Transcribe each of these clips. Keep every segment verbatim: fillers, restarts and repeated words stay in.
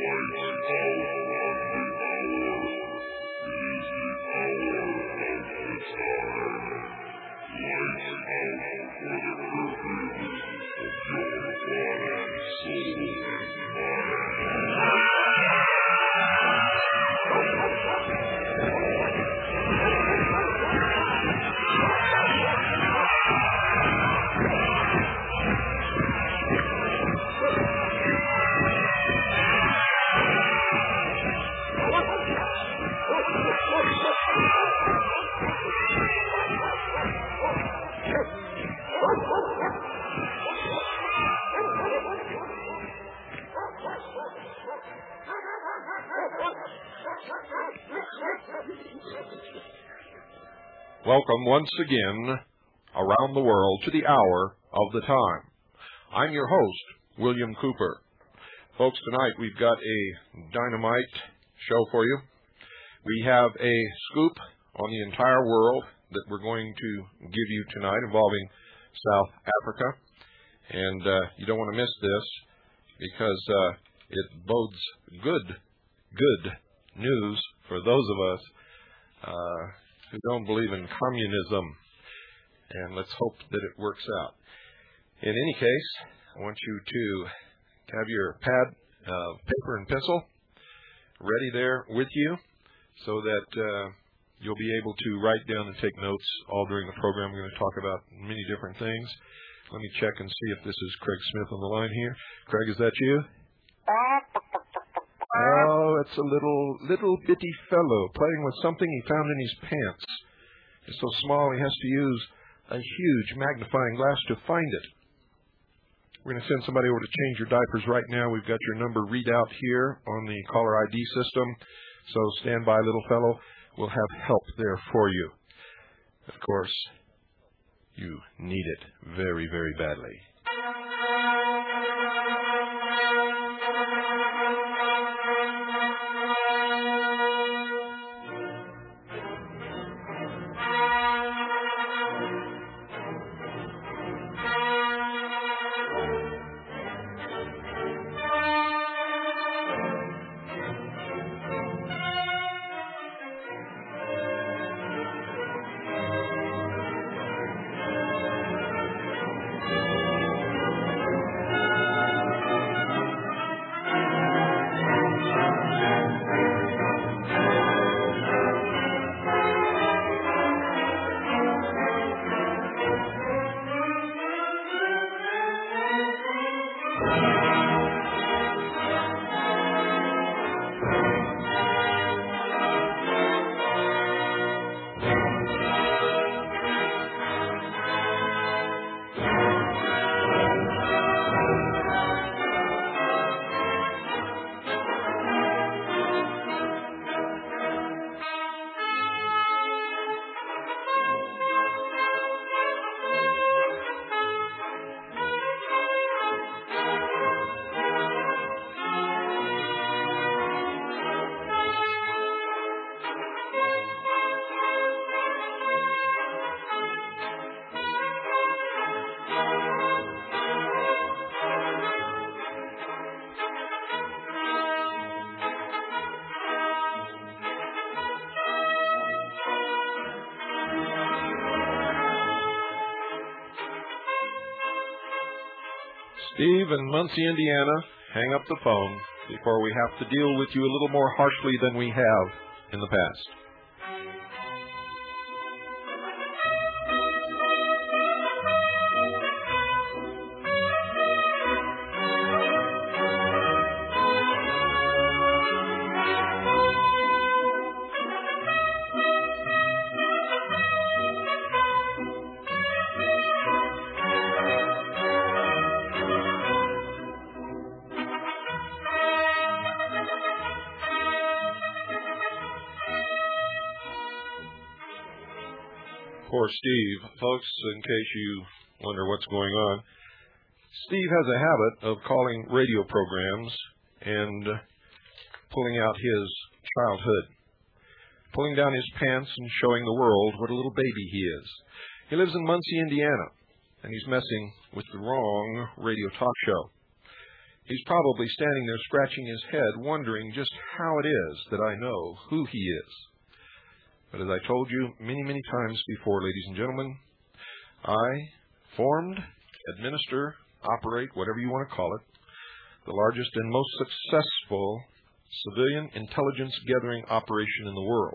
Welcome once again around the world to the hour of the time. I'm your host, William Cooper. Folks, tonight we've got a dynamite show for you. We have a scoop on the entire world that we're going to give you tonight involving South Africa. And uh, you don't want to miss this because uh, it bodes good, good news for those of us uh, who don't believe in communism. And let's hope that it works out. In any case, I want you to have your pad of paper and pencil ready there with you so that uh, you'll be able to write down and take notes all during the program. We're going to talk about many different things. Let me check and see if this is Craig Smith on the line here. Craig, is that you? Oh, it's a little, little bitty fellow playing with something he found in his pants. It's so small he has to use a huge magnifying glass to find it. We're going to send somebody over to change your diapers right now. We've got your number readout here on the caller I D system. So stand by, little fellow. We'll have help there for you. Of course, you need it very, very badly. Steve in Muncie, Indiana, hang up the phone before we have to deal with you a little more harshly than we have in the past. Poor Steve. Folks, in case you wonder what's going on, Steve has a habit of calling radio programs and pulling out his childhood, pulling down his pants and showing the world what a little baby he is. He lives in Muncie, Indiana, and he's messing with the wrong radio talk show. He's probably standing there scratching his head, wondering just how it is that I know who he is. But as I told you many, many times before, ladies and gentlemen, I formed, administer, operate, whatever you want to call it, the largest and most successful civilian intelligence gathering operation in the world.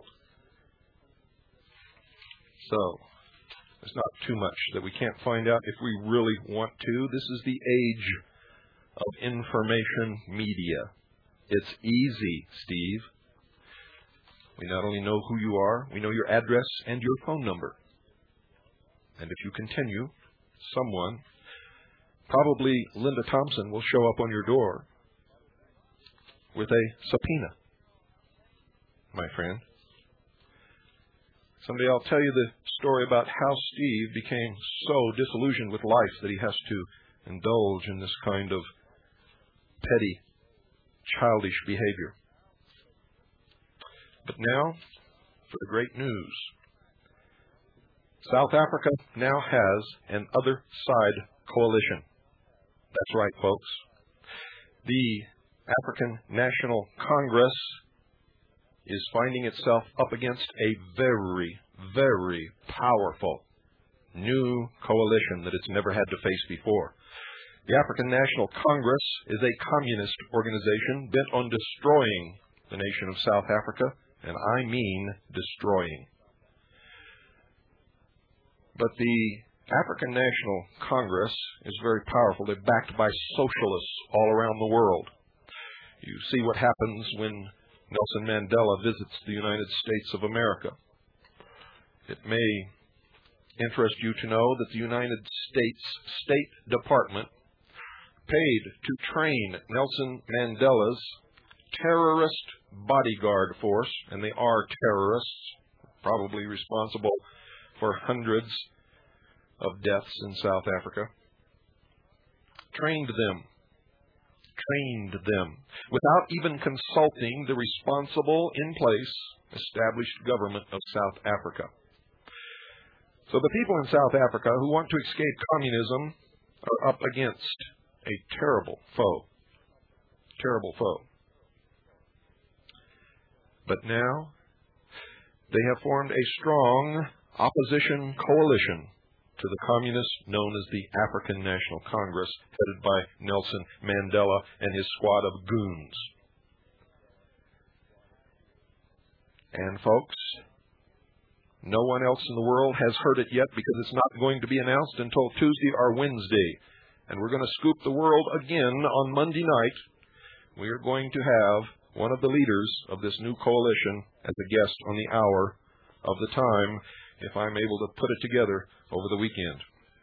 So, there's not too much that we can't find out if we really want to. This is the age of information media. It's easy, Steve. We not only know who you are, we know your address and your phone number. And if you continue, someone, probably Linda Thompson, will show up on your door with a subpoena, my friend. Someday I'll tell you the story about how Steve became so disillusioned with life that he has to indulge in this kind of petty, childish behavior. But now, for the great news. South Africa now has an other side coalition. That's right, folks. The African National Congress is finding itself up against a very, very powerful new coalition that it's never had to face before. The African National Congress is a communist organization bent on destroying the nation of South Africa, and I mean destroying. But the African National Congress is very powerful. They're backed by socialists all around the world. You see what happens when Nelson Mandela visits the United States of America. It may interest you to know that the United States State Department paid to train Nelson Mandela's terrorist bodyguard force, and they are terrorists, probably responsible for hundreds of deaths in South Africa, trained them, trained them, without even consulting the responsible, in place, established government of South Africa. So the people in South Africa who want to escape communism are up against a terrible foe, terrible foe. But now they have formed a strong opposition coalition to the communists known as the African National Congress, headed by Nelson Mandela and his squad of goons. And folks, no one else in the world has heard it yet because it's not going to be announced until Tuesday or Wednesday. And we're going to scoop the world again on Monday night. We are going to have one of the leaders of this new coalition as a guest on the hour of the time, if I'm able to put it together over the weekend.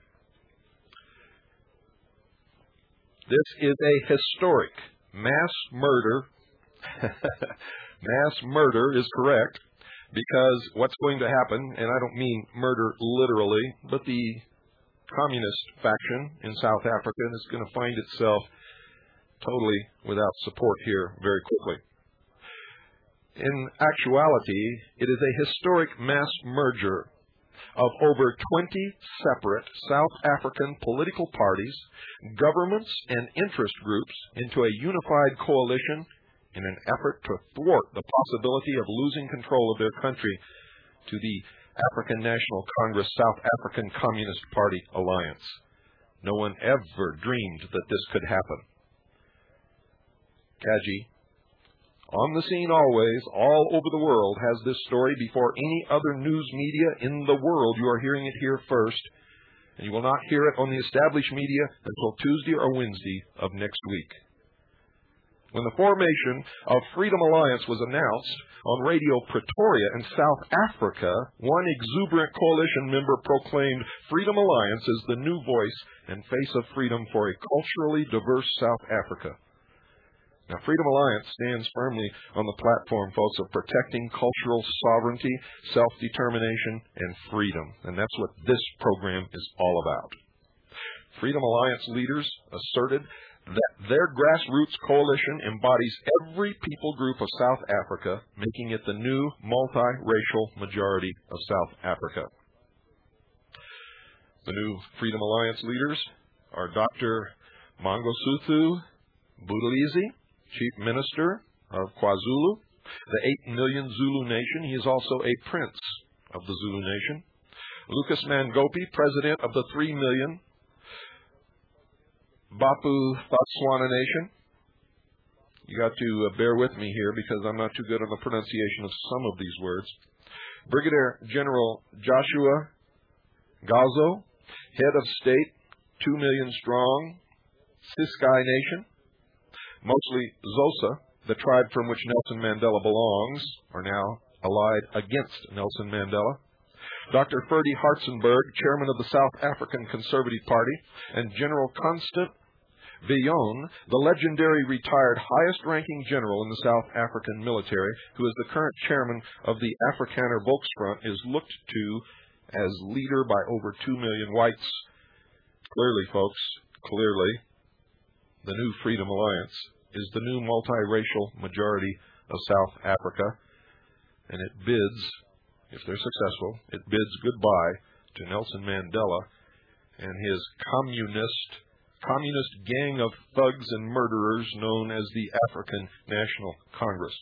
This is a historic mass murder. Mass murder is correct, because what's going to happen, and I don't mean murder literally, but the communist faction in South Africa is going to find itself totally without support here very quickly. In actuality, it is a historic mass merger of over twenty separate South African political parties, governments, and interest groups into a unified coalition in an effort to thwart the possibility of losing control of their country to the African National Congress South African Communist Party alliance. No one ever dreamed that this could happen. Kaji, on the scene always, all over the world, has this story before any other news media in the world. You are hearing it here first, and you will not hear it on the established media until Tuesday or Wednesday of next week. When the formation of Freedom Alliance was announced on Radio Pretoria in South Africa, one exuberant coalition member proclaimed Freedom Alliance as the new voice and face of freedom for a culturally diverse South Africa. Now, Freedom Alliance stands firmly on the platform, folks, of protecting cultural sovereignty, self-determination, and freedom. And that's what this program is all about. Freedom Alliance leaders asserted that their grassroots coalition embodies every people group of South Africa, making it the new multiracial majority of South Africa. The new Freedom Alliance leaders are Doctor Mangosuthu Buthelezi, Chief Minister of KwaZulu, the eight million Zulu Nation. He is also a prince of the Zulu Nation. Lucas Mangopi, President of the three million Bapu Botswana Nation. You got to uh, bear with me here because I'm not too good on the pronunciation of some of these words. Brigadier General Joshua Gazo, Head of State, two million strong, Ciskei Nation. Mostly Xhosa, the tribe from which Nelson Mandela belongs, are now allied against Nelson Mandela. Doctor Ferdy Hartzenberg, Chairman of the South African Conservative Party, and General Constant Viljoen, the legendary retired highest-ranking general in the South African military, who is the current chairman of the Afrikaner Volksfront, is looked to as leader by over two million whites. Clearly, folks, clearly, the new Freedom Alliance is the new multiracial majority of South Africa, and it bids, if they're successful, it bids goodbye to Nelson Mandela and his communist communist gang of thugs and murderers known as the African National Congress.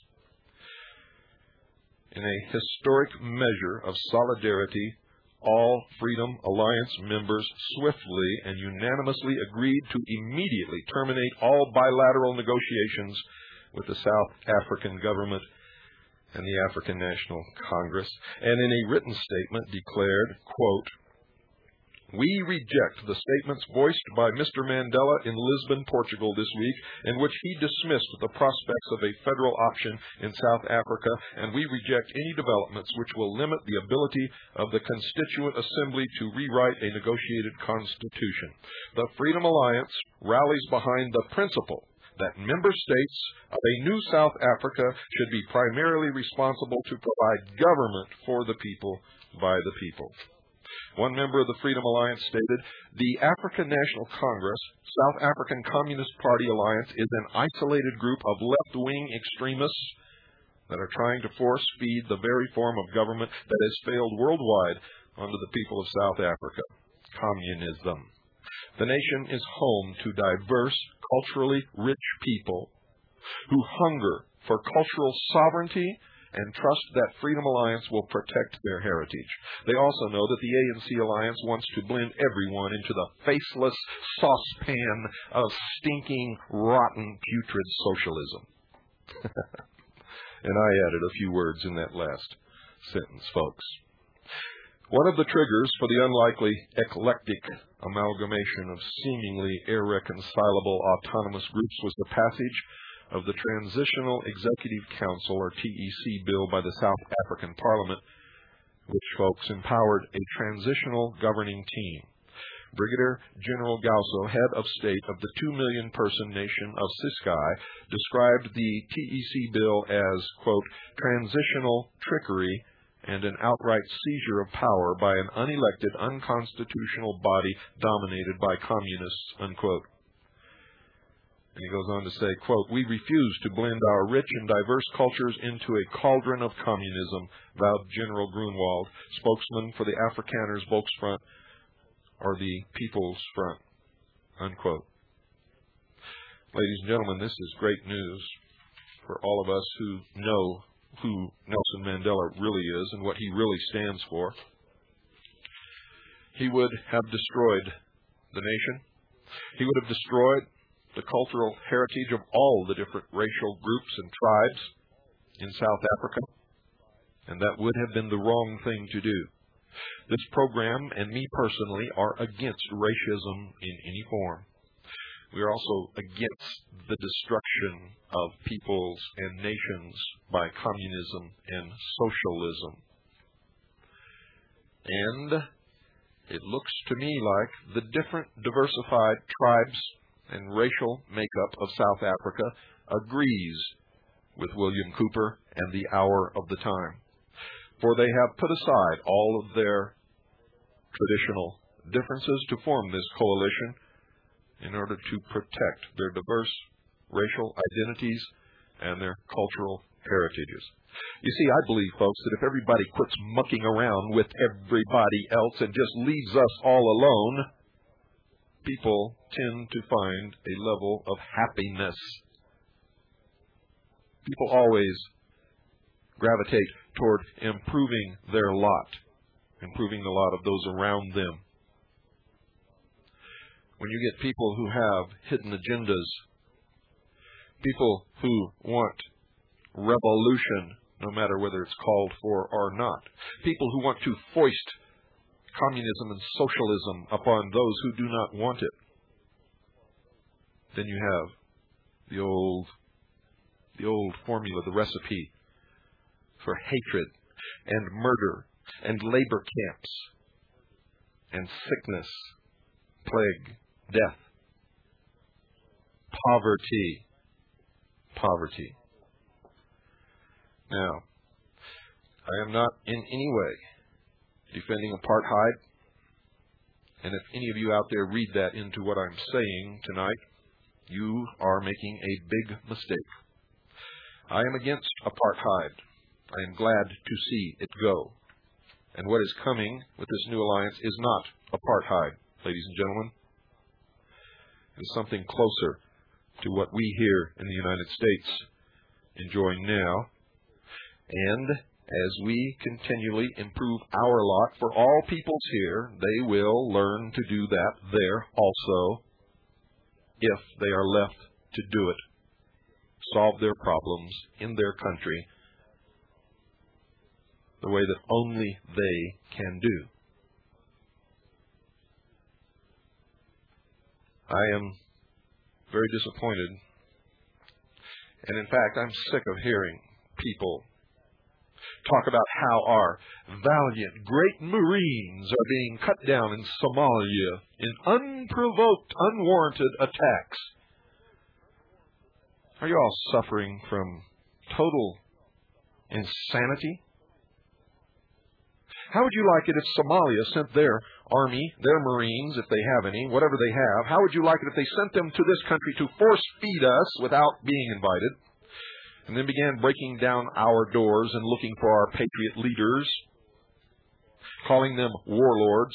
In a historic measure of solidarity, all Freedom Alliance members swiftly and unanimously agreed to immediately terminate all bilateral negotiations with the South African government and the African National Congress, and in a written statement declared, quote, "We reject the statements voiced by Mister Mandela in Lisbon, Portugal this week, in which he dismissed the prospects of a federal option in South Africa, and we reject any developments which will limit the ability of the Constituent Assembly to rewrite a negotiated constitution. The Freedom Alliance rallies behind the principle that member states of a new South Africa should be primarily responsible to provide government for the people by the people." One member of the Freedom Alliance stated, "The African National Congress, South African Communist Party Alliance, is an isolated group of left-wing extremists that are trying to force-feed the very form of government that has failed worldwide onto the people of South Africa, communism. The nation is home to diverse, culturally rich people who hunger for cultural sovereignty and trust that Freedom Alliance will protect their heritage. They also know that the A N C Alliance wants to blend everyone into the faceless saucepan of stinking, rotten, putrid socialism." And I added a few words in that last sentence, folks. One of the triggers for the unlikely eclectic amalgamation of seemingly irreconcilable autonomous groups was the passage of the Transitional Executive Council, or T E C, bill by the South African Parliament, which, folks, empowered a transitional governing team. Brigadier General Gazo, head of state of the two million person nation of Ciskei, described the T E C bill as, quote, "transitional trickery and an outright seizure of power by an unelected, unconstitutional body dominated by communists," unquote. And he goes on to say, quote, "We refuse to blend our rich and diverse cultures into a cauldron of communism," vowed General Grunwald, spokesman for the Afrikaners Volksfront, or the People's Front, unquote. Ladies and gentlemen, this is great news for all of us who know who Nelson Mandela really is and what he really stands for. He would have destroyed the nation. He would have destroyed the cultural heritage of all the different racial groups and tribes in South Africa, and that would have been the wrong thing to do. This program and me personally are against racism in any form. We are also against the destruction of peoples and nations by communism and socialism. And it looks to me like the different diversified tribes and racial makeup of South Africa agrees with William Cooper and the hour of the time. For they have put aside all of their traditional differences to form this coalition in order to protect their diverse racial identities and their cultural heritages. You see, I believe, folks, that if everybody quits mucking around with everybody else and just leaves us all alone, people tend to find a level of happiness. People always gravitate toward improving their lot, improving the lot of those around them. When you get people who have hidden agendas, people who want revolution, no matter whether it's called for or not, people who want to foist communism and socialism upon those who do not want it, then you have the old, the old formula, the recipe for hatred and murder and labor camps and sickness, plague, death, poverty, poverty. Now, I am not in any way defending apartheid, and if any of you out there read that into what I'm saying tonight, you are making a big mistake. I am against apartheid. I am glad to see it go. And what is coming with this new alliance is not apartheid, ladies and gentlemen. It is something closer to what we here in the United States enjoy now. And as we continually improve our lot for all peoples here, they will learn to do that there also, if they are left to do it, solve their problems in their country the way that only they can do. I am very disappointed, and in fact, I'm sick of hearing people talk about how our valiant, great Marines are being cut down in Somalia in unprovoked, unwarranted attacks. Are you all suffering from total insanity? How would you like it if Somalia sent their army, their Marines, if they have any, whatever they have, how would you like it if they sent them to this country to force feed us without being invited, and then began breaking down our doors and looking for our patriot leaders, calling them warlords?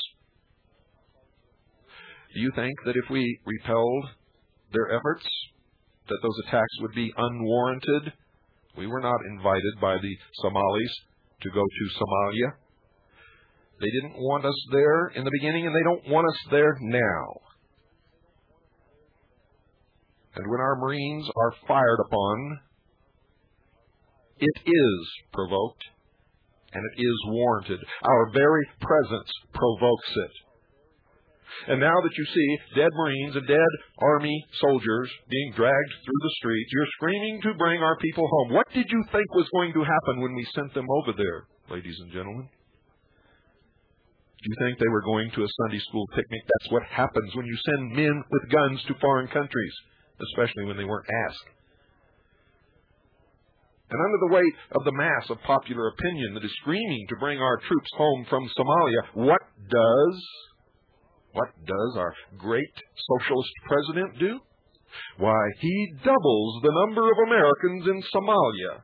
Do you think that if we repelled their efforts, that those attacks would be unwarranted? We were not invited by the Somalis to go to Somalia. They didn't want us there in the beginning, and they don't want us there now. And when our Marines are fired upon, it is provoked, and it is warranted. Our very presence provokes it. And now that you see dead Marines and dead Army soldiers being dragged through the streets, you're screaming to bring our people home. What did you think was going to happen when we sent them over there, ladies and gentlemen? Do you think they were going to a Sunday school picnic? That's what happens when you send men with guns to foreign countries, especially when they weren't asked. And under the weight of the mass of popular opinion that is screaming to bring our troops home from Somalia, what does, what does our great socialist president do? Why, he doubles the number of Americans in Somalia.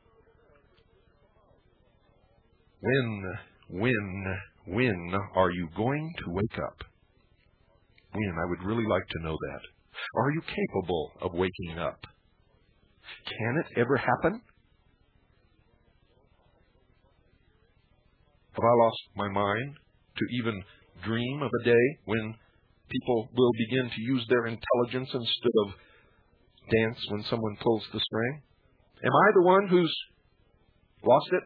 When, when, when are you going to wake up? When? I would really like to know that. Are you capable of waking up? Can it ever happen? Have I lost my mind to even dream of a day when people will begin to use their intelligence instead of dance when someone pulls the string? Am I the one who's lost it?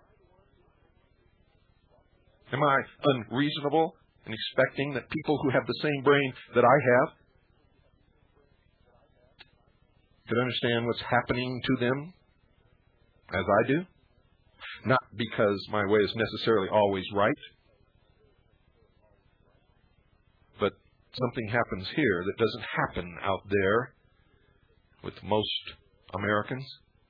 Am I unreasonable in expecting that people who have the same brain that I have could understand what's happening to them as I do? Not because my way is necessarily always right, but something happens here that doesn't happen out there with most Americans.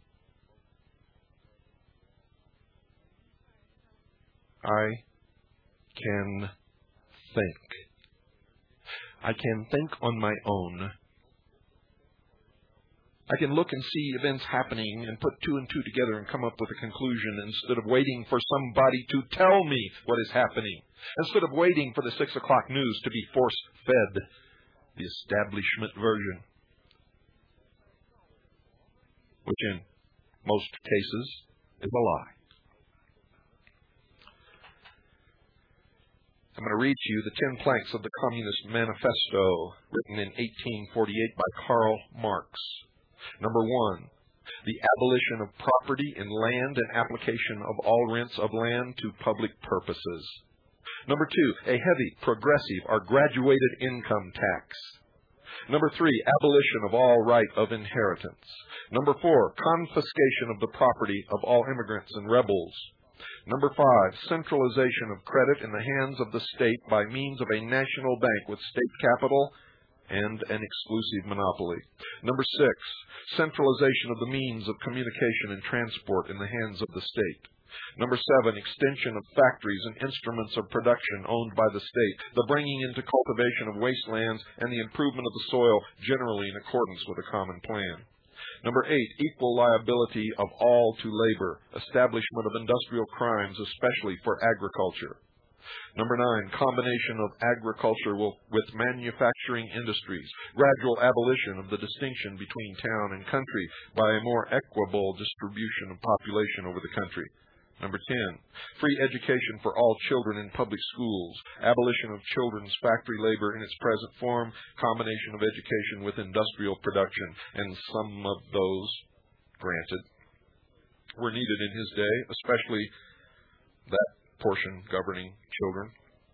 I can think. I can think on my own. I can look and see events happening and put two and two together and come up with a conclusion instead of waiting for somebody to tell me what is happening. Instead of waiting for the six o'clock news to be force-fed the establishment version, which in most cases is a lie. I'm going to read to you the ten planks of the Communist Manifesto, written in eighteen forty-eight by Karl Marx. Number one, the abolition of property in land and application of all rents of land to public purposes. Number two, a heavy, progressive, or graduated income tax. Number three, abolition of all right of inheritance. Number four, confiscation of the property of all immigrants and rebels. Number five, centralization of credit in the hands of the state by means of a national bank with state capital and an exclusive monopoly. Number six, centralization of the means of communication and transport in the hands of the state. Number seven, extension of factories and instruments of production owned by the state, the bringing into cultivation of wastelands, and the improvement of the soil generally in accordance with a common plan. Number eight, equal liability of all to labor, establishment of industrial crimes, especially for agriculture. Number nine, combination of agriculture with manufacturing industries, gradual abolition of the distinction between town and country by a more equitable distribution of population over the country. Number ten, free education for all children in public schools, abolition of children's factory labor in its present form, combination of education with industrial production, and some of those, granted, were needed in his day, especially that portion governing children.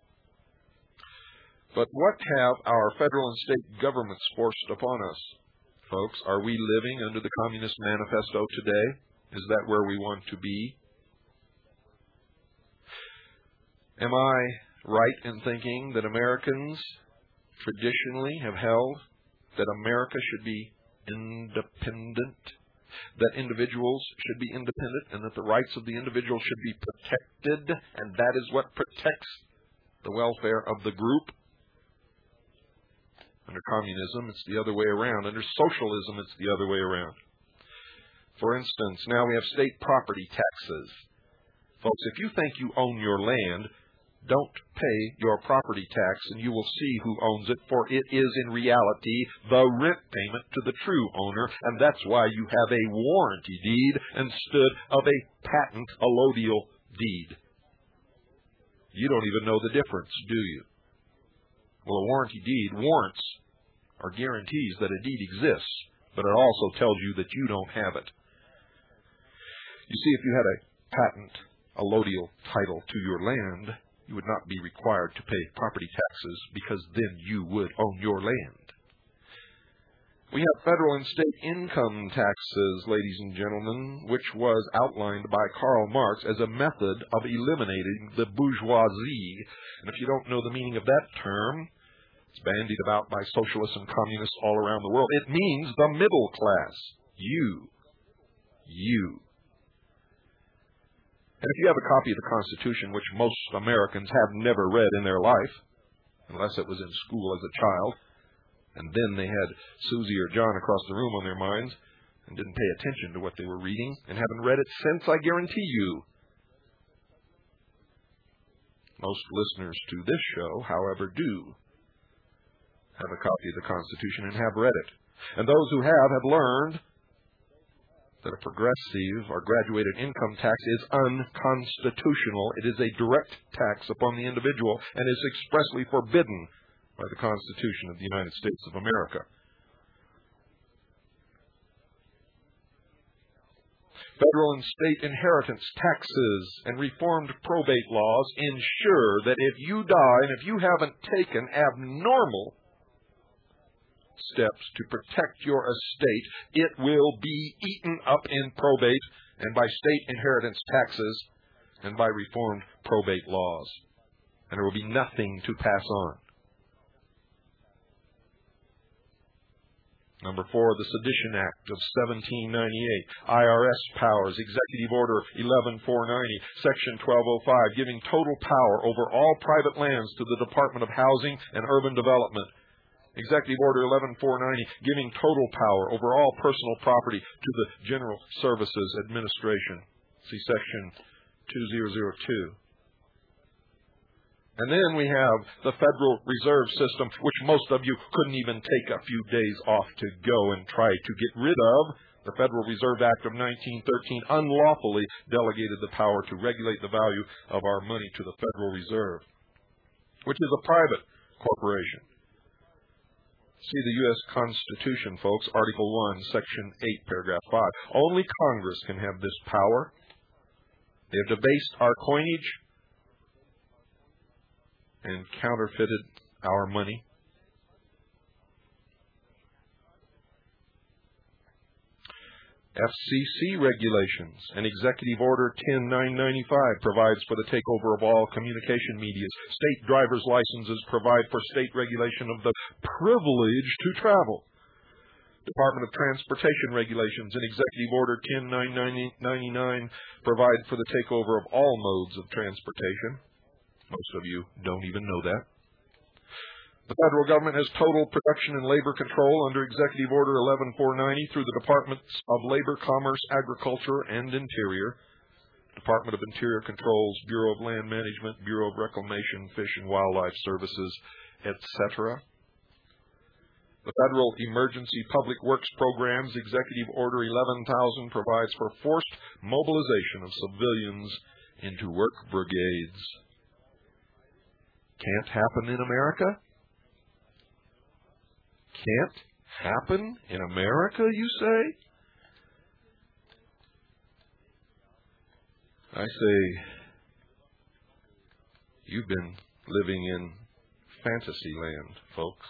But what have our federal and state governments forced upon us? Folks, are we living under the Communist Manifesto today? Is that where we want to be? Am I right in thinking that Americans traditionally have held that America should be independent, that individuals should be independent, and that the rights of the individual should be protected, and that is what protects the welfare of the group? Under communism, it's the other way around. Under socialism, it's the other way around. For instance, now we have state property taxes. Folks, if you think you own your land, don't pay your property tax, and you will see who owns it, for it is in reality the rent payment to the true owner, and that's why you have a warranty deed instead of a patent allodial deed. You don't even know the difference, do you? Well, a warranty deed warrants or guarantees that a deed exists, but it also tells you that you don't have it. You see, if you had a patent allodial title to your land, you would not be required to pay property taxes, because then you would own your land. We have federal and state income taxes, ladies and gentlemen, which was outlined by Karl Marx as a method of eliminating the bourgeoisie. And if you don't know the meaning of that term, it's bandied about by socialists and communists all around the world. It means the middle class. You. You. And if you have a copy of the Constitution, which most Americans have never read in their life, unless it was in school as a child, and then they had Susie or John across the room on their minds and didn't pay attention to what they were reading and haven't read it since, I guarantee you. Most listeners to this show, however, do have a copy of the Constitution and have read it. And those who have have learned that a progressive or graduated income tax is unconstitutional. It is a direct tax upon the individual and is expressly forbidden by the Constitution of the United States of America. Federal and state inheritance taxes and reformed probate laws ensure that if you die and if you haven't taken abnormal steps to protect your estate, it will be eaten up in probate and by state inheritance taxes and by reformed probate laws. And there will be nothing to pass on. Number four, the Sedition Act of seventeen ninety-eight, I R S powers, Executive Order eleven four ninety, Section twelve oh five, giving total power over all private lands to the Department of Housing and Urban Development. Executive Order eleven four ninety, giving total power over all personal property to the General Services Administration. See Section two thousand two. And then we have the Federal Reserve System, which most of you couldn't even take a few days off to go and try to get rid of. The Federal Reserve Act of nineteen thirteen unlawfully delegated the power to regulate the value of our money to the Federal Reserve, which is a private corporation. See the U S Constitution, folks, Article one, Section eight, Paragraph five. Only Congress can have this power. They have debased our coinage and counterfeited our money. F C C regulations and Executive Order ten nine ninety-five provides for the takeover of all communication medias. State driver's licenses provide for state regulation of the privilege to travel. Department of Transportation regulations and Executive Order ten nine ninety-nine provide for the takeover of all modes of transportation. Most of you don't even know that. The federal government has total production and labor control under Executive Order eleven four ninety through the Departments of Labor, Commerce, Agriculture, and Interior. Department of Interior controls Bureau of Land Management, Bureau of Reclamation, Fish and Wildlife Services, et cetera. The Federal Emergency Public Works Programs, Executive Order eleven thousand, provides for forced mobilization of civilians into work brigades. Can't happen in America? Can't happen in America, you say? I say, you've been living in fantasy land, folks.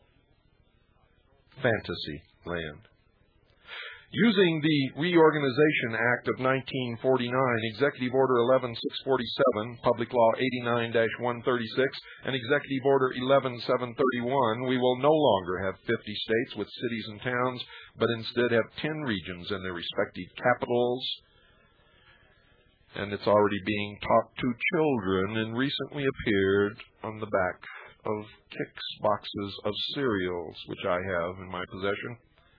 Fantasy land. Using the Reorganization Act of nineteen forty-nine, Executive Order eleven six forty-seven, Public Law eighty-nine dash one thirty-six, and Executive Order eleven seven thirty-one, we will no longer have fifty states with cities and towns, but instead have ten regions and their respective capitals. And it's already being taught to children and recently appeared on the back of Kix boxes of cereals, which I have in my possession.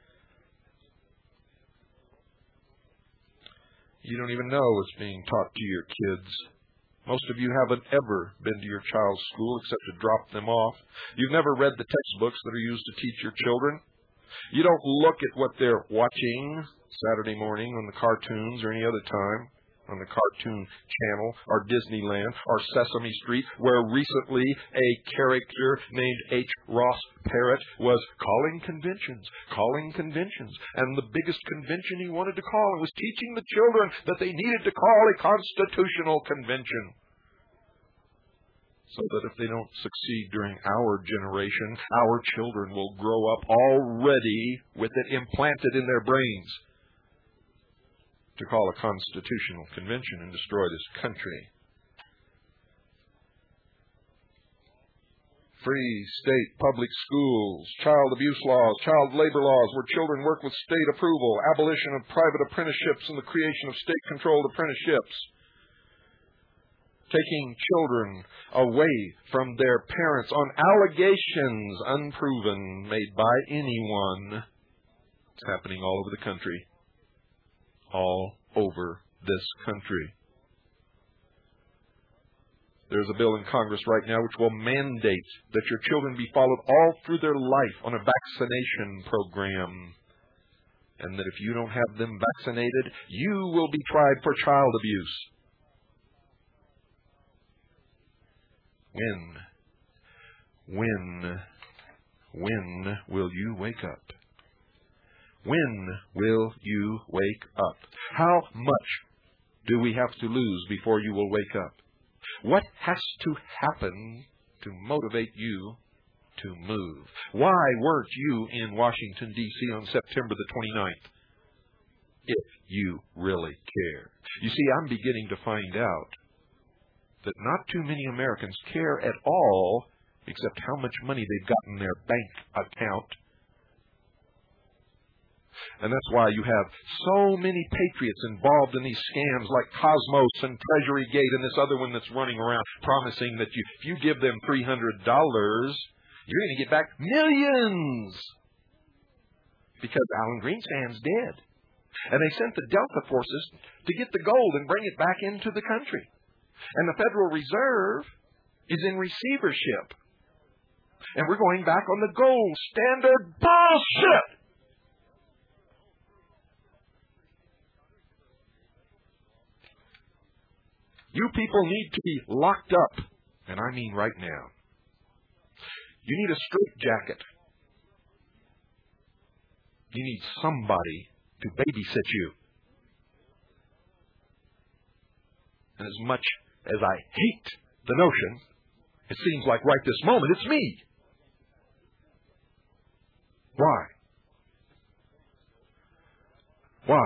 You don't even know what's being taught to your kids. Most of you haven't ever been to your child's school except to drop them off. You've never read the textbooks that are used to teach your children. You don't look at what they're watching Saturday morning on the cartoons or any other time on the Cartoon Channel or Disneyland or Sesame Street, where recently a character named H. Ross Parrott was calling conventions, calling conventions. And the biggest convention he wanted to call was teaching the children that they needed to call a constitutional convention, so that if they don't succeed during our generation, our children will grow up already with it implanted in their brains to call a constitutional convention and destroy this country. Free state public schools, child abuse laws, child labor laws where children work with state approval, abolition of private apprenticeships and the creation of state-controlled apprenticeships, taking children away from their parents on allegations unproven made by anyone. It's happening all over the country. All over this country. There's a bill in Congress right now which will mandate that your children be followed all through their life on a vaccination program, and that if you don't have them vaccinated, you will be tried for child abuse. When, when, when will you wake up? When will you wake up? How much do we have to lose before you will wake up? What has to happen to motivate you to move? Why weren't you in Washington, D C on September the twenty-ninth? If you really care. You see, I'm beginning to find out that not too many Americans care at all, except how much money they've got in their bank account. And that's why you have so many patriots involved in these scams like Cosmos and Treasury Gate and this other one that's running around promising that you, if you give them three hundred dollars, you're going to get back millions. Because Alan Greenspan's dead. And they sent the Delta forces to get the gold and bring it back into the country. And the Federal Reserve is in receivership. And we're going back on the gold standard bullshit. You people need to be locked up, and I mean right now. You need a straitjacket. You need somebody to babysit you. And as much as I hate the notion, it seems like right this moment it's me. Why? Why?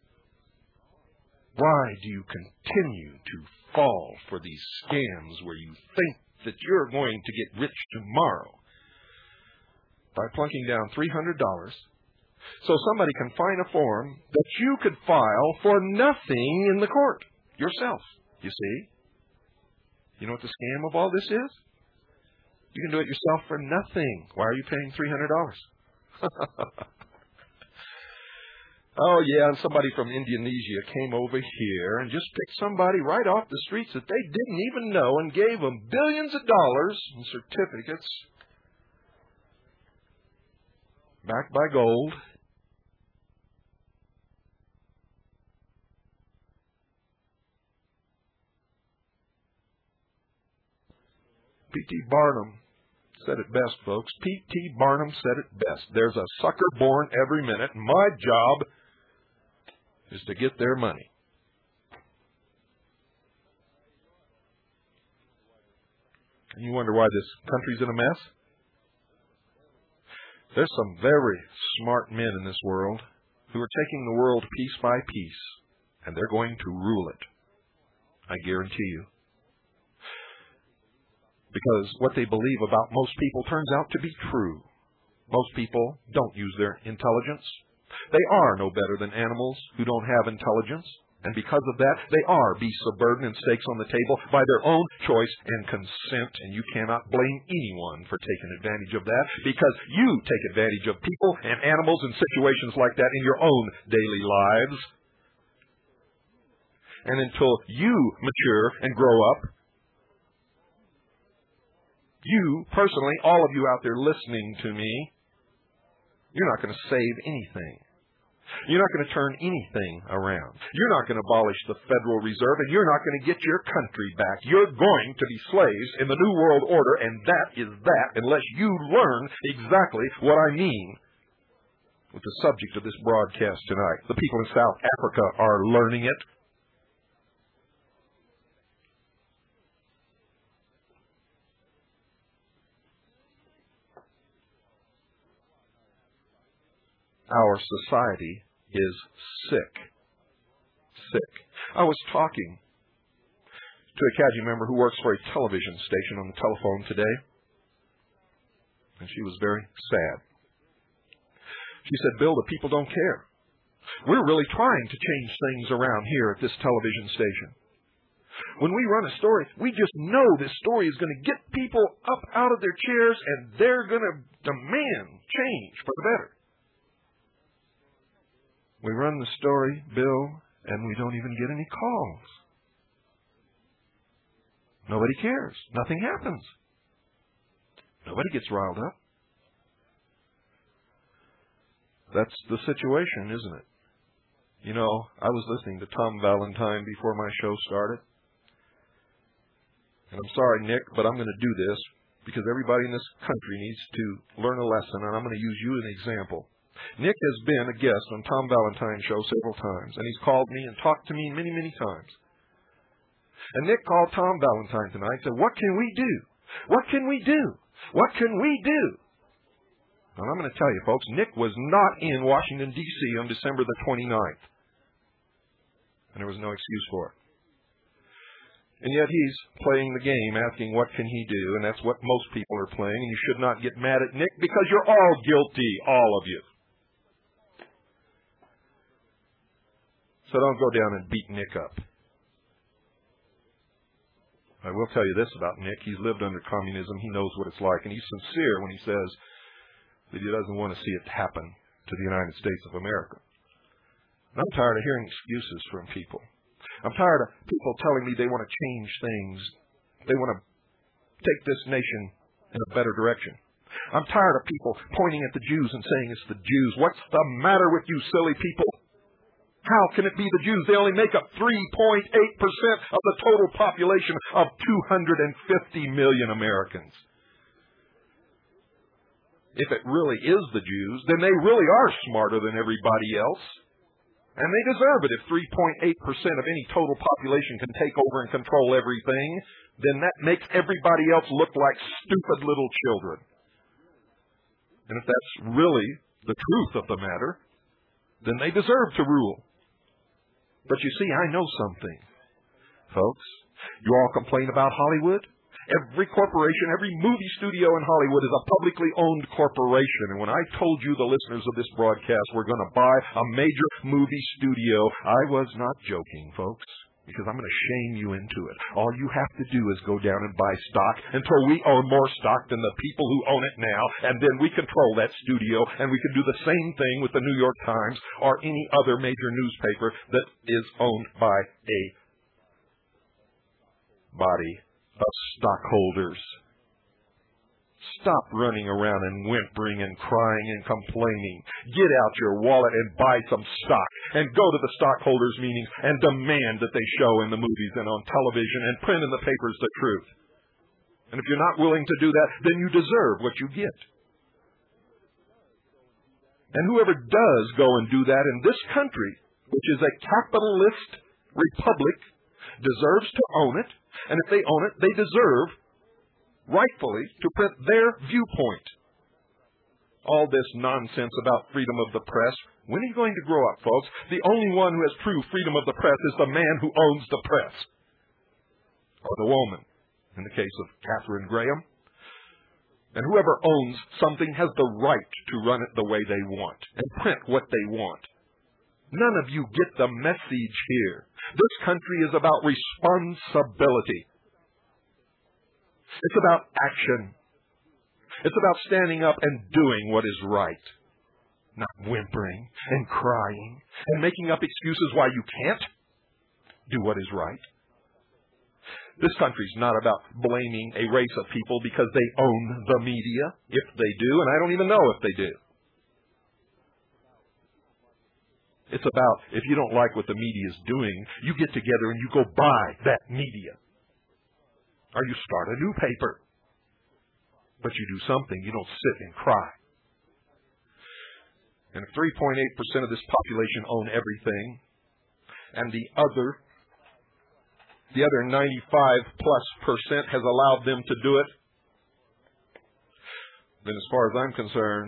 Why do you continue to fall for these scams where you think that you're going to get rich tomorrow by plunking down three hundred dollars so somebody can find a form that you could file for nothing in the court yourself? You see? You know what the scam of all this is? You can do it yourself for nothing. Why are you paying three hundred dollars? Oh, yeah, and somebody from Indonesia came over here and just picked somebody right off the streets that they didn't even know and gave them billions of dollars in certificates backed by gold. P T Barnum said it best, folks. P T Barnum said it best. There's a sucker born every minute, and my job is to get their money. And you wonder why this country's in a mess? There's some very smart men in this world who are taking the world piece by piece, and they're going to rule it. I guarantee you. Because what they believe about most people turns out to be true. Most people don't use their intelligence. They are no better than animals who don't have intelligence. And because of that, they are beasts of burden and stakes on the table by their own choice and consent. And you cannot blame anyone for taking advantage of that, because you take advantage of people and animals in situations like that in your own daily lives. And until you mature and grow up, you personally, all of you out there listening to me, you're not going to save anything. You're not going to turn anything around. You're not going to abolish the Federal Reserve, and you're not going to get your country back. You're going to be slaves in the New World Order, and that is that, unless you learn exactly what I mean with the subject of this broadcast tonight. The people in South Africa are learning it. Our society is sick. Sick. I was talking to a C A G I member who works for a television station on the telephone today, and she was very sad. She said, "Bill, the people don't care. We're really trying to change things around here at this television station. When we run a story, we just know this story is going to get people up out of their chairs, and they're going to demand change for the better. We run the story, Bill, and we don't even get any calls. Nobody cares. Nothing happens. Nobody gets riled up." That's the situation, isn't it? You know, I was listening to Tom Valentine before my show started. And I'm sorry, Nick, but I'm going to do this because everybody in this country needs to learn a lesson, and I'm going to use you as an example. Nick has been a guest on Tom Valentine's show several times, and he's called me and talked to me many, many times. And Nick called Tom Valentine tonight and said, "What can we do? What can we do? What can we do?" And I'm going to tell you, folks, Nick was not in Washington, D C on December the twenty-ninth. And there was no excuse for it. And yet he's playing the game, asking what can he do, and that's what most people are playing, and you should not get mad at Nick because you're all guilty, all of you. So don't go down and beat Nick up. I will tell you this about Nick. He's lived under communism. He knows what it's like, and he's sincere when he says that he doesn't want to see it happen to the United States of America. And I'm tired of hearing excuses from people. I'm tired of people telling me they want to change things. They want to take this nation in a better direction. I'm tired of people pointing at the Jews and saying it's the Jews. What's the matter with you silly people? How can it be the Jews? They only make up three point eight percent of the total population of two hundred fifty million Americans. If it really is the Jews, then they really are smarter than everybody else. And they deserve it. If three point eight percent of any total population can take over and control everything, then that makes everybody else look like stupid little children. And if that's really the truth of the matter, then they deserve to rule. But you see, I know something, folks. You all complain about Hollywood? Every corporation, every movie studio in Hollywood is a publicly owned corporation. And when I told you, the listeners of this broadcast, we're going to buy a major movie studio, I was not joking, folks, because I'm going to shame you into it. All you have to do is go down and buy stock until we own more stock than the people who own it now, and then we control that studio, and we can do the same thing with the New York Times or any other major newspaper that is owned by a body of stockholders. Stop running around and whimpering and crying and complaining. Get out your wallet and buy some stock and go to the stockholders' meetings and demand that they show in the movies and on television and print in the papers the truth. And if you're not willing to do that, then you deserve what you get. And whoever does go and do that in this country, which is a capitalist republic, deserves to own it. And if they own it, they deserve, rightfully, to print their viewpoint. All this nonsense about freedom of the press, when are you going to grow up, folks? The only one who has true freedom of the press is the man who owns the press. Or the woman, in the case of Katharine Graham. And whoever owns something has the right to run it the way they want and print what they want. None of you get the message here. This country is about responsibility. It's about action. It's about standing up and doing what is right. Not whimpering and crying and making up excuses why you can't do what is right. This country's not about blaming a race of people because they own the media, if they do, and I don't even know if they do. It's about, if you don't like what the media is doing, you get together and you go buy that media. Or you start a new paper. But you do something. You don't sit and cry. And three point eight percent of this population own everything, and the other, the other ninety-five plus percent has allowed them to do it, then as far as I'm concerned,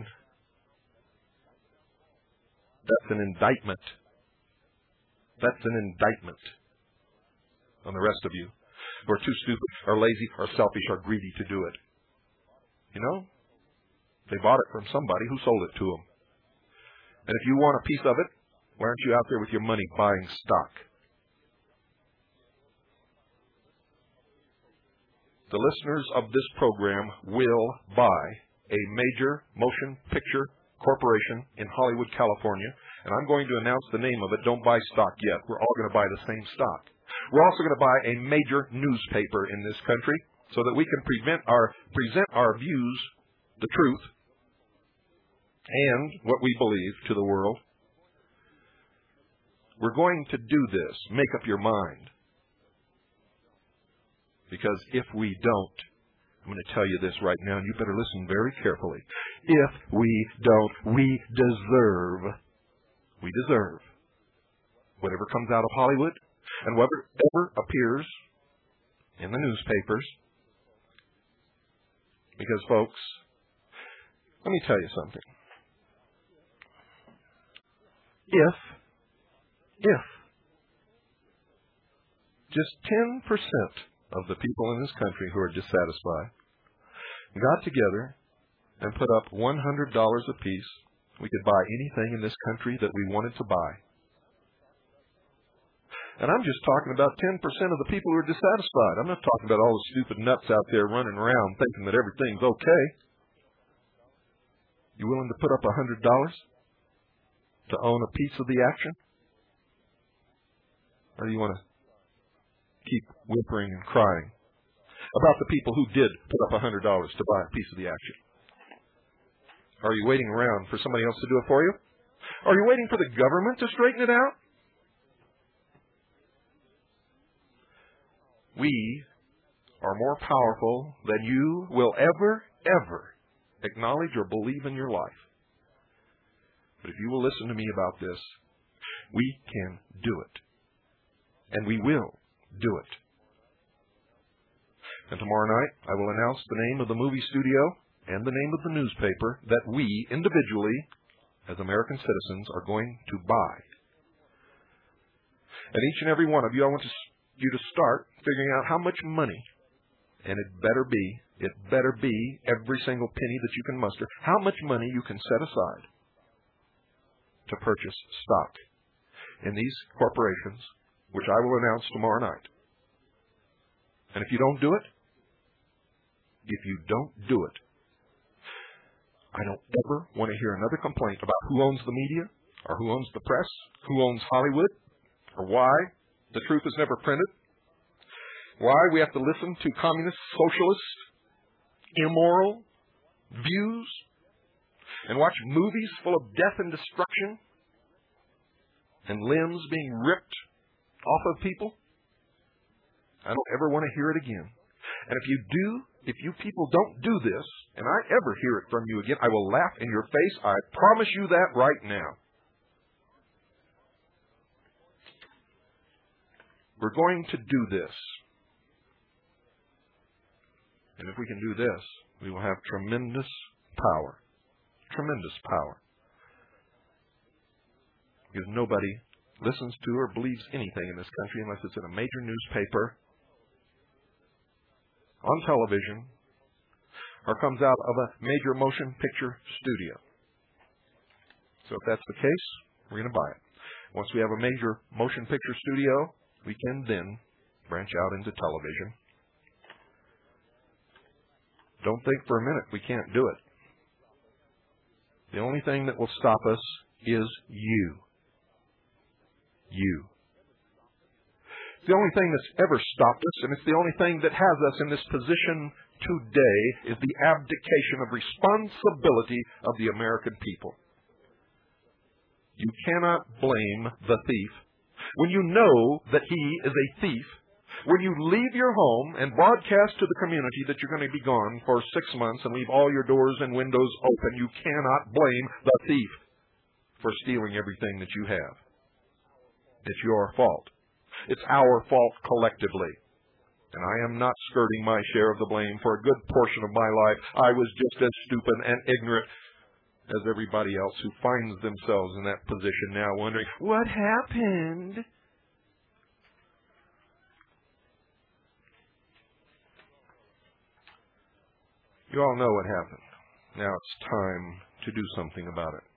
that's an indictment. That's an indictment on the rest of you who are too stupid or lazy or selfish or greedy to do it. You know, they bought it from somebody who sold it to them. And if you want a piece of it, why aren't you out there with your money buying stock? The listeners of this program will buy a major motion picture corporation in Hollywood, California, and I'm going to announce the name of it. Don't buy stock yet. We're all going to buy the same stock. We're also going to buy a major newspaper in this country so that we can prevent our, present our views, the truth, and what we believe to the world. We're going to do this. Make up your mind. Because if we don't, I'm going to tell you this right now, and you better listen very carefully. If we don't, we deserve, we deserve whatever comes out of Hollywood and whatever appears in the newspapers. Because, folks, let me tell you something. If, if just ten percent of the people in this country who are dissatisfied got together and put up one hundred dollars apiece, we could buy anything in this country that we wanted to buy. And I'm just talking about ten percent of the people who are dissatisfied. I'm not talking about all the stupid nuts out there running around thinking that everything's okay. You willing to put up one hundred dollars to own a piece of the action? Or do you want to keep whimpering and crying? about the people who did put up one hundred dollars to buy a piece of the action? Are you waiting around for somebody else to do it for you? Are you waiting for the government to straighten it out? We are more powerful than you will ever, ever acknowledge or believe in your life. But if you will listen to me about this, we can do it. And we will do it. And tomorrow night, I will announce the name of the movie studio and the name of the newspaper that we, individually, as American citizens, are going to buy. And each and every one of you, I want to, you to start figuring out how much money, and it better be, it better be every single penny that you can muster, how much money you can set aside to purchase stock in these corporations, which I will announce tomorrow night. And if you don't do it, if you don't do it, I don't ever want to hear another complaint about who owns the media, or who owns the press, who owns Hollywood, or why the truth is never printed, why we have to listen to communist, socialist, immoral views, and watch movies full of death and destruction, and limbs being ripped off of people. I don't ever want to hear it again. And if you do, if you people don't do this, and I ever hear it from you again, I will laugh in your face. I promise you that right now. We're going to do this. And if we can do this, we will have tremendous power. Tremendous power. Because nobody listens to or believes anything in this country unless it's in a major newspaper, on television, or comes out of a major motion picture studio. So if that's the case, we're going to buy it. Once we have a major motion picture studio, we can then branch out into television. Don't think for a minute we can't do it. The only thing that will stop us is you. You. The only thing that's ever stopped us, and it's the only thing that has us in this position today, is the abdication of responsibility of the American people. You cannot blame the thief. When you know that he is a thief, when you leave your home and broadcast to the community that you're going to be gone for six months and leave all your doors and windows open, you cannot blame the thief for stealing everything that you have. It's your fault. It's our fault collectively. And I am not skirting my share of the blame. For a good portion of my life, I was just as stupid and ignorant as everybody else who finds themselves in that position now, wondering, what happened? You all know what happened. Now it's time to do something about it.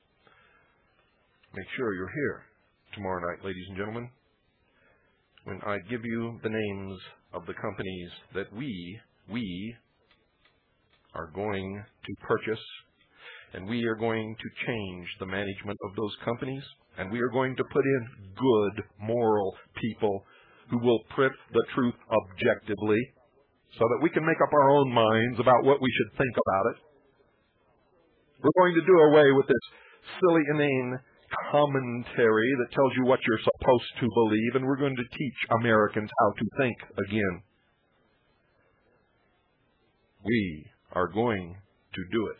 Make sure you're here tomorrow night, ladies and gentlemen, when I give you the names of the companies that we, we are going to purchase, and we are going to change the management of those companies, and we are going to put in good, moral people who will print the truth objectively so that we can make up our own minds about what we should think about it. We're going to do away with this silly, inane commentary that tells you what you're supposed to believe, and we're going to teach Americans how to think again. We are going to do it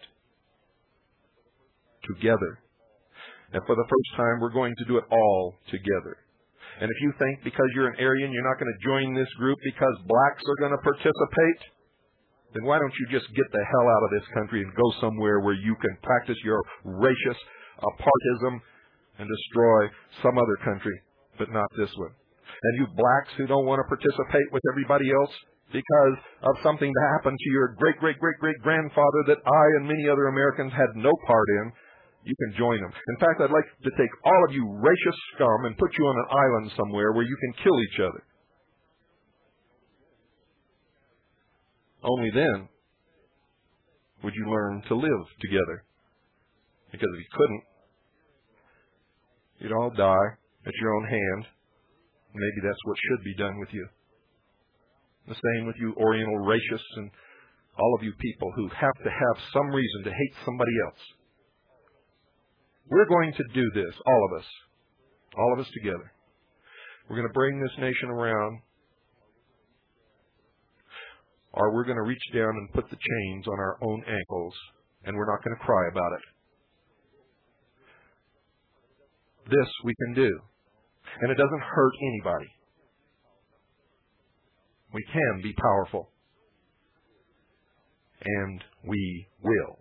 together. And for the first time, we're going to do it all together. And if you think because you're an Aryan you're not going to join this group because blacks are going to participate, then why don't you just get the hell out of this country and go somewhere where you can practice your racist apartheid and destroy some other country, but not this one. And you blacks who don't want to participate with everybody else because of something that happened to your great-great-great-great-grandfather that I and many other Americans had no part in, you can join them. In fact, I'd like to take all of you racist scum and put you on an island somewhere where you can kill each other. Only then would you learn to live together. Because if you couldn't, you'd all die at your own hand. Maybe that's what should be done with you. The same with you Oriental racists and all of you people who have to have some reason to hate somebody else. We're going to do this, all of us, all of us together. We're going to bring this nation around, or we're going to reach down and put the chains on our own ankles, and we're not going to cry about it. This we can do, and it doesn't hurt anybody. We can be powerful, and we will.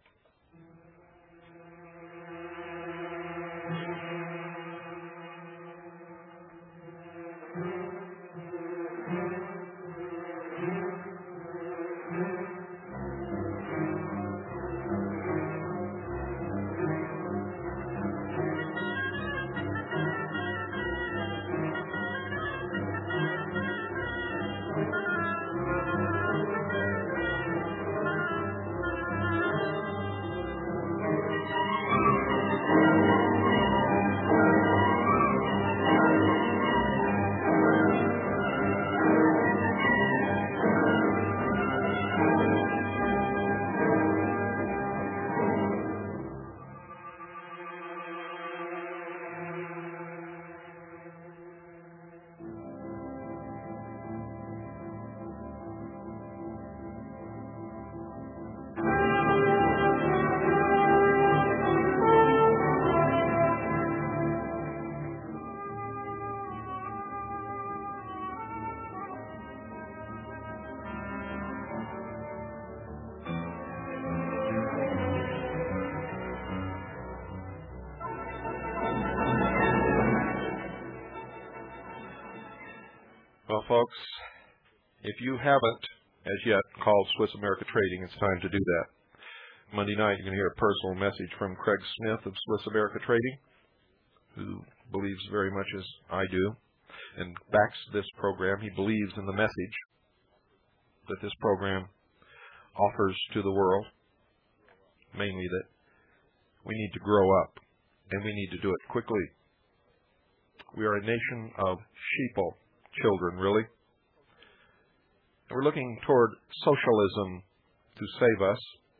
Well, folks, if you haven't as yet called Swiss America Trading, it's time to do that. Monday night, you're going to hear a personal message from Craig Smith of Swiss America Trading, who believes very much as I do and backs this program. He believes in the message that this program offers to the world, mainly that we need to grow up, and we need to do it quickly. We are a nation of sheeple children, really. And we're looking toward socialism to save us.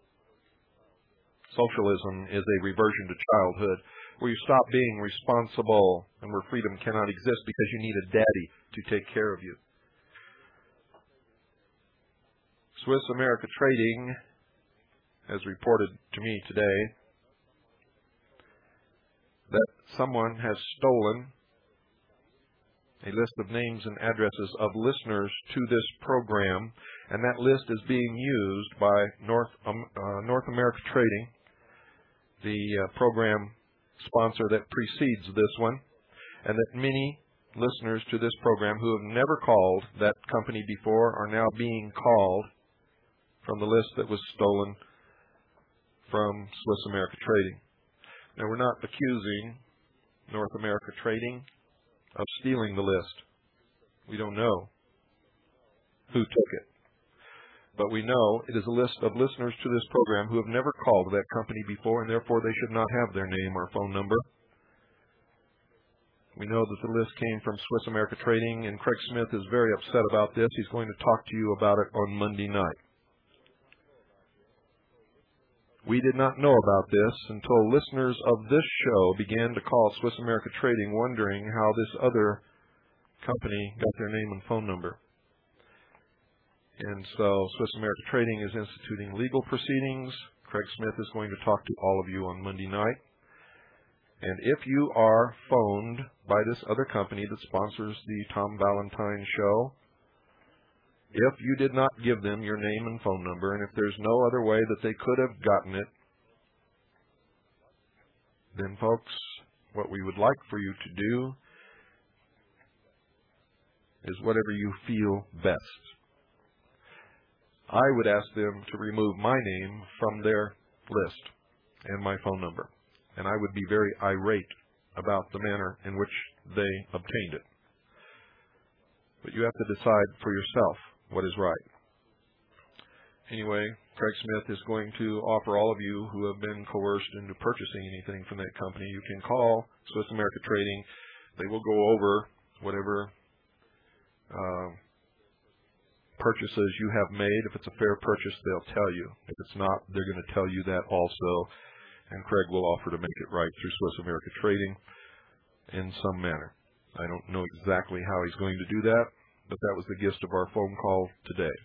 Socialism is a reversion to childhood, where you stop being responsible and where freedom cannot exist because you need a daddy to take care of you. Swiss America Trading has reported to me today that someone has stolen a list of names and addresses of listeners to this program, and that list is being used by North, um, uh, North America Trading, the uh, program sponsor that precedes this one, and that many listeners to this program who have never called that company before are now being called from the list that was stolen from Swiss America Trading. Now, we're not accusing North America Trading of stealing the list. We don't know who took it. But we know it is a list of listeners to this program who have never called that company before, and therefore they should not have their name or phone number. We know that the list came from Swiss America Trading, and Craig Smith is very upset about this. He's going to talk to you about it on Monday night. We did not know about this until listeners of this show began to call Swiss America Trading, wondering how this other company got their name and phone number. And so Swiss America Trading is instituting legal proceedings. Craig Smith is going to talk to all of you on Monday night. And if you are phoned by this other company that sponsors the Tom Valentine show, if you did not give them your name and phone number, and if there's no other way that they could have gotten it, then, folks, what we would like for you to do is whatever you feel best. I would ask them to remove my name from their list and my phone number, and I would be very irate about the manner in which they obtained it. But you have to decide for yourself what is right. Anyway, Craig Smith is going to offer all of you who have been coerced into purchasing anything from that company, you can call Swiss America Trading. They will go over whatever uh, purchases you have made. If it's a fair purchase, they'll tell you. If it's not, they're going to tell you that also. And Craig will offer to make it right through Swiss America Trading in some manner. I don't know exactly how he's going to do that, but that was the gist of our phone call today.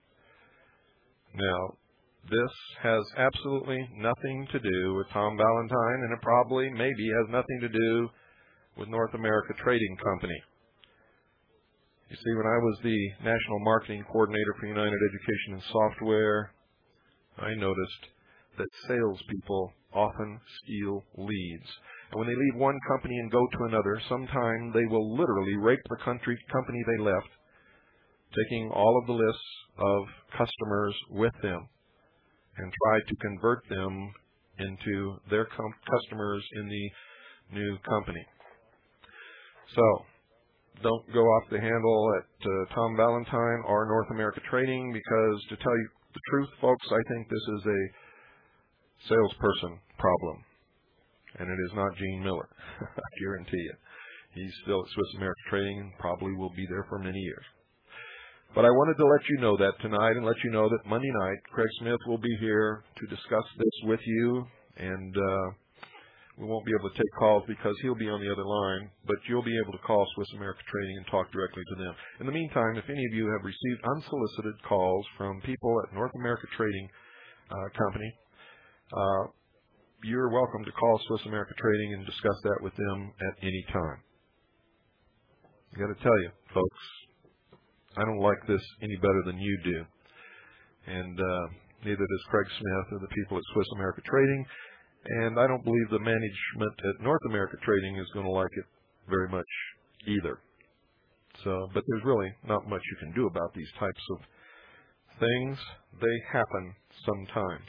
Now, this has absolutely nothing to do with Tom Valentine, and it probably, maybe, has nothing to do with North America Trading Company. You see, when I was the National Marketing Coordinator for United Education and Software, I noticed that salespeople often steal leads. And when they leave one company and go to another, sometimes they will literally rape the country, company they left, taking all of the lists of customers with them and try to convert them into their com- customers in the new company. So, don't go off the handle at uh, Tom Valentine or North America Trading, because to tell you the truth, folks, I think this is a salesperson problem, and it is not Gene Miller. I guarantee you. He's still at Swiss America Trading and probably will be there for many years. But I wanted to let you know that tonight, and let you know that Monday night, Craig Smith will be here to discuss this with you, and uh, we won't be able to take calls because he'll be on the other line, but you'll be able to call Swiss America Trading and talk directly to them. In the meantime, if any of you have received unsolicited calls from people at North America Trading uh, Company, uh, you're welcome to call Swiss America Trading and discuss that with them at any time. I got to tell you, folks, I don't like this any better than you do, and uh, neither does Craig Smith or the people at Swiss America Trading. And I don't believe the management at North America Trading is going to like it very much either. So, but there's really not much you can do about these types of things. They happen sometimes.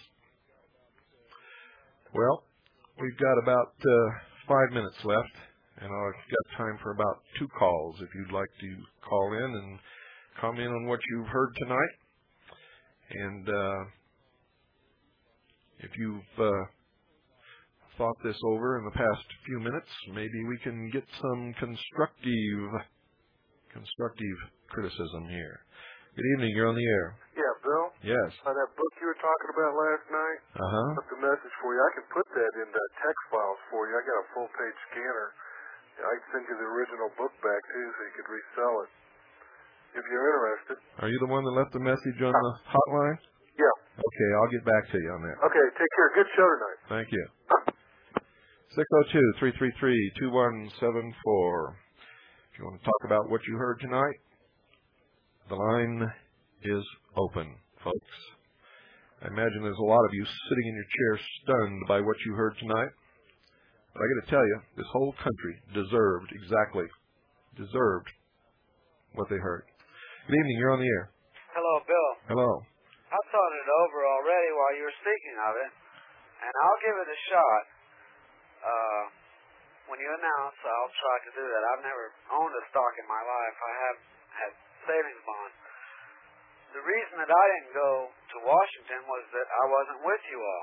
Well, we've got about uh, five minutes left, and I've got time for about two calls if you'd like to call in and comment on what you've heard tonight. And uh, if you've uh, thought this over in the past few minutes, maybe we can get some constructive constructive criticism here. Good evening, you're on the air. Yeah, Bill? Yes. Uh, that book you were talking about last night, Uh-huh. I left a message for you. I can put that in the text files for you. I got a full-page scanner. I can send you the original book back, too, so you could resell it if you're interested. Are you the one that left the message on the hotline? Yeah. Okay, I'll get back to you on that. Okay, take care. Good show tonight. Thank you. six oh two, three three three, two one seven four. If you want to talk about what you heard tonight, the line is open, folks. I imagine there's a lot of you sitting in your chair stunned by what you heard tonight. But I got to tell you, this whole country deserved exactly, deserved what they heard. Good evening, you're on the air. Hello, Bill. Hello. I thought it over already while you were speaking of it, and I'll give it a shot. Uh, when you announce, I'll try to do that. I've never owned a stock in my life. I have had savings bonds. The reason that I didn't go to Washington was that I wasn't with you all.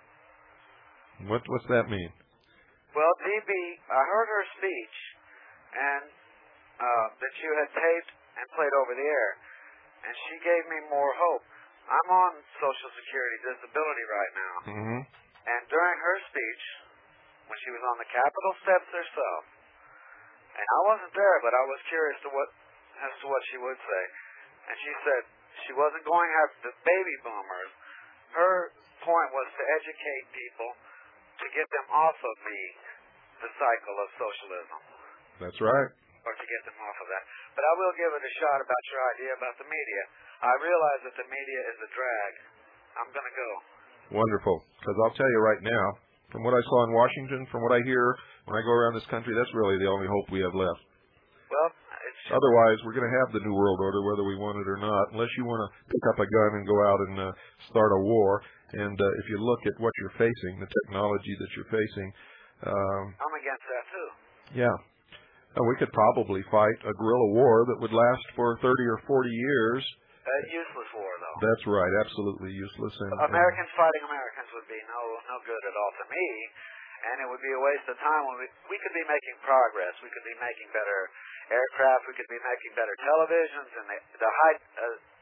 What What's that mean? Well, D B, I heard her speech, and uh, that you had taped and played over the air, and she gave me more hope. I'm on Social Security disability right now, Mm-hmm. and during her speech, when she was on the Capitol steps herself, and I wasn't there, but I was curious to what as to what she would say, and she said she wasn't going after the baby boomers. Her point was to educate people to get them off of the the cycle of socialism. That's right. Or to get them off of that. But I will give it a shot about your idea about the media. I realize that the media is a drag. I'm going to go. Wonderful. Because I'll tell you right now, from what I saw in Washington, from what I hear when I go around this country, that's really the only hope we have left. Well, it's just, otherwise, we're going to have the New World Order whether we want it or not, unless you want to pick up a gun and go out and uh, start a war. And uh, if you look at what you're facing, the technology that you're facing. Um, I'm against that, too. Yeah. Uh, we could probably fight a guerrilla war that would last for thirty or forty years. A useless war, though. That's right. Absolutely useless. And, Americans and fighting Americans would be no no good at all to me. And it would be a waste of time. When we, we could be making progress. We could be making better aircraft. We could be making better televisions. And the, the high, uh,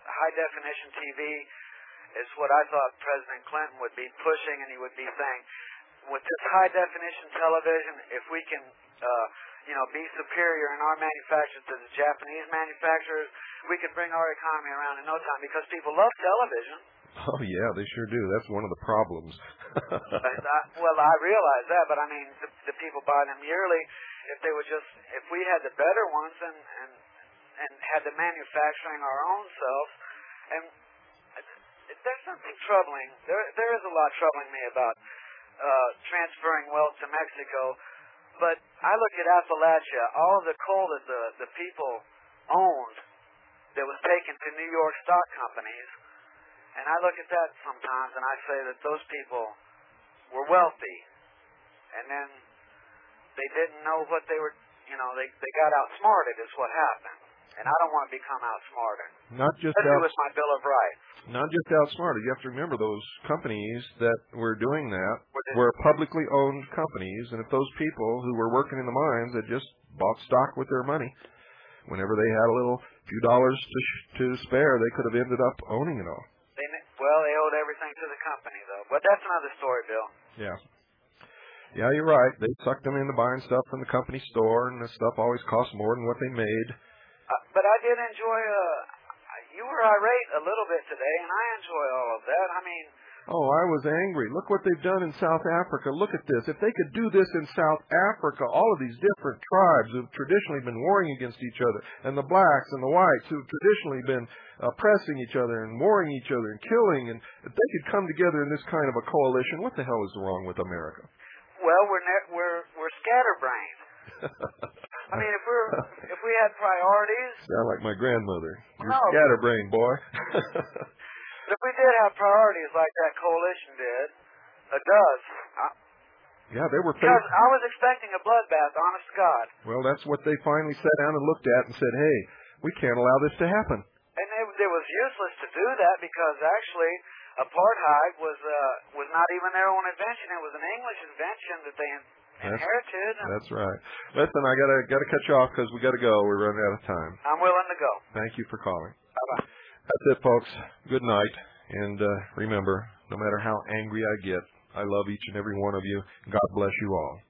high-definition T V is what I thought President Clinton would be pushing, and he would be saying, with this high-definition television, if we can, uh, you know, be superior in our manufacturers to the Japanese manufacturers, we could bring our economy around in no time because people love television. Oh, yeah, they sure do. That's one of the problems. I, well, I realize that, but I mean, the, the people buy them yearly. If they would just, if we had the better ones and and and had the manufacturing our own selves, and there's something troubling. There there is a lot troubling me about uh, transferring wealth to Mexico. But I look at Appalachia, all of the coal that the the people owned that was taken to New York stock companies. And I look at that sometimes, and I say that those people were wealthy, and then they didn't know what they were, you know, they, they got outsmarted is what happened. And I don't want to become outsmarted. Not just Especially out, with my Bill of Rights. Not just outsmarted. You have to remember those companies that were doing that were were publicly owned companies, and if those people who were working in the mines had just bought stock with their money, whenever they had a little few dollars to, to spare, they could have ended up owning it all. They, well, they owed everything to the company, though. But that's another story, Bill. Yeah. Yeah, you're right. They sucked them into buying stuff from the company store, and the stuff always cost more than what they made. Uh, but I did enjoy, uh, you were irate a little bit today, and I enjoy all of that. I mean... Oh, I was angry. Look what they've done in South Africa. Look at this. If they could do this in South Africa, all of these different tribes who have traditionally been warring against each other, and the blacks and the whites who have traditionally been oppressing each other and warring each other and killing, and if they could come together in this kind of a coalition, what the hell is wrong with America? Well, we're ne- we're we're scatterbrained. I mean, if we're if we had priorities. Sound like my grandmother. You're no, scatterbrained, boy. But if we did have priorities like that coalition did, it does. I, yeah, they were. Because I was expecting a bloodbath, honest to God. Well, that's what they finally sat down and looked at and said, "Hey, we can't allow this to happen." And it, it was useless to do that because actually apartheid was uh, was not even their own invention. It was an English invention that they that's, inherited. That's right. Listen, I gotta gotta cut you off because we gotta go. We're running out of time. I'm willing to go. Thank you for calling. Bye bye. That's it, folks. Good night, and uh, remember, no matter how angry I get, I love each and every one of you. God bless you all.